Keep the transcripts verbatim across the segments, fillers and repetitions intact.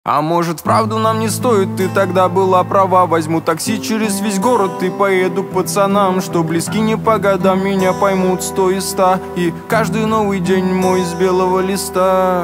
А может, вправду нам не стоит, ты тогда была права. Возьму такси через весь город и поеду к пацанам, что близки не по годам, меня поймут сто и ста. И каждый новый день мой из белого листа.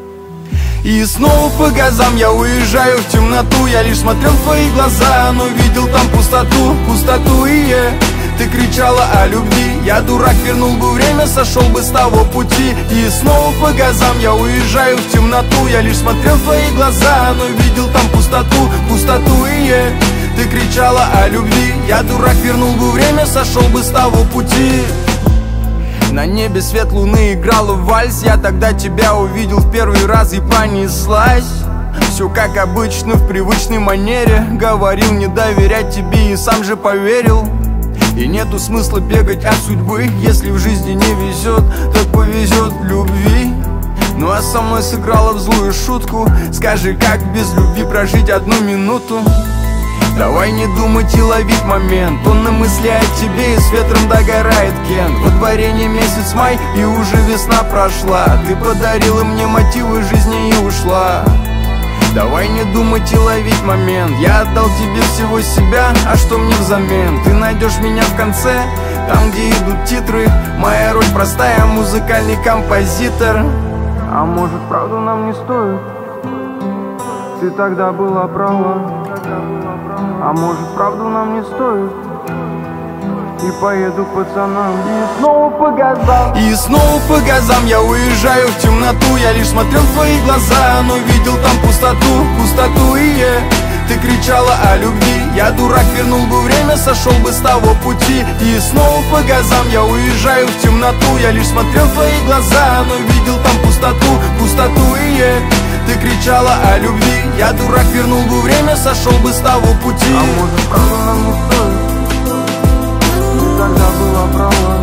И снова по газам я уезжаю в темноту. Я лишь смотрел в твои глаза, но видел там пустоту, пустоту и я. Ты кричала о любви, я дурак, вернул бы время, сошел бы с того пути. И снова по газам я уезжаю в темноту. Я лишь смотрел в твои глаза, но видел там пустоту, пустоту и я. Ты кричала о любви, я дурак, вернул бы время, сошел бы с того пути. На небе свет луны играла в вальс. Я тогда тебя увидел в первый раз и понеслась. Все как обычно, в привычной манере. Говорил не доверять тебе и сам же поверил. И нету смысла бегать от судьбы. Если в жизни не везет, так повезет в любви. Ну а со мной сыграла в злую шутку. Скажи, как без любви прожить одну минуту? Давай не думать и ловить момент. Он на мысли о тебе и с ветром догорает Кент. Во дворе не месяц май и уже весна прошла. Ты подарила мне мотивы жизни и ушла. Давай не думать и ловить момент. Я отдал тебе всего себя, а что мне взамен? Ты найдешь меня в конце, там где идут титры. Моя роль простая, музыкальный композитор. А может, правду нам не стоит? Ты тогда была права. А может, правду нам не стоит? И поеду к пацанам. И снова по газам. И снова по газам я уезжаю в темноту. Я лишь смотрел в твои глаза, но видел там пустоту, пустоту и я. Ты кричала о любви, я дурак, вернул бы время, сошел бы с того пути. И снова по газам я уезжаю в темноту. Я лишь смотрел в твои глаза, но видел там пустоту, пустоту и я. Ты кричала о любви, я дурак, вернул бы время, сошел бы с того пути. А может, правда нам не стоит? Ты тогда была права.